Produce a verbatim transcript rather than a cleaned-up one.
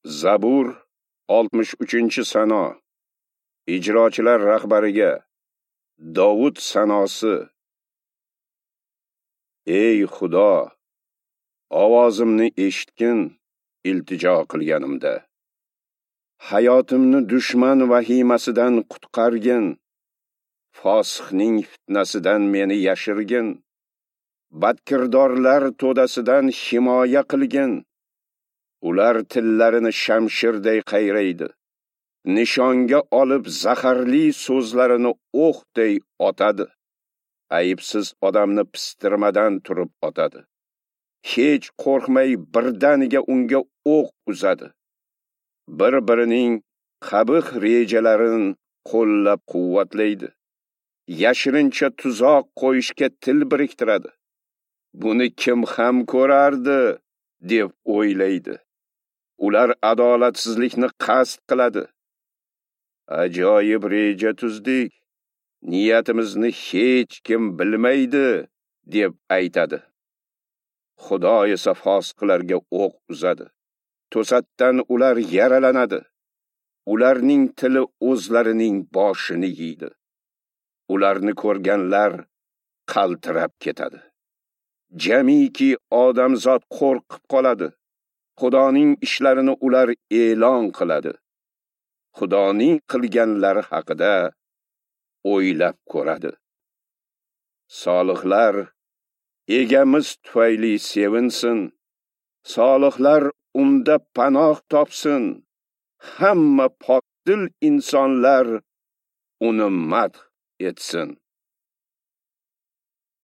Zabur oltmish uchinchi sano. Ijrochilar rahbariga Davud sanosi. Ey Xudo, ovozimni eshitgin iltijo qilganimda. Hayotimni dushman vahimasidan qutqargin. Fosiqning fitnasidan meni yashirgin. Badkirdorlar to'dasidan himoya qilgin. Ular tillarini shamshirday qayraydi. Nishonga olib zaharli so'zlarini o'qday otadi. Ayibsiz odamni pistirmadan turib otadi. Hech qo'rqmay birdaniga unga o'q uzadi. Bir-birining qabih rejalarini qo'llab-quvvatlaydi. Yashirincha tuzoq qo'yishga til biriktiradi. Buni kim ham ko'rardi deb o'ylaydi. Ular adolatsizlikni qasd qiladi. Ajoyib reja tuzdik. Niyatimizni hech kim bilmaydi deb aytadi. Xudo esa fosiqlarga o'q uzadi. To'satdan ular yaralanadi. Ularning tili o'zlarining boshini yeydi. Ularni ko'rganlar qaltirab ketadi. Jamiki odamzod qo'rqib qoladi. Xudoning ishlarini ular e'lon qiladi. Xudoning qilganlari haqida o'ylab ko'radi. Solihlar egamiz tufayli sevinsin. Solihlar unda panoh topsin. Hamma pokdil insonlar uni madh etsin.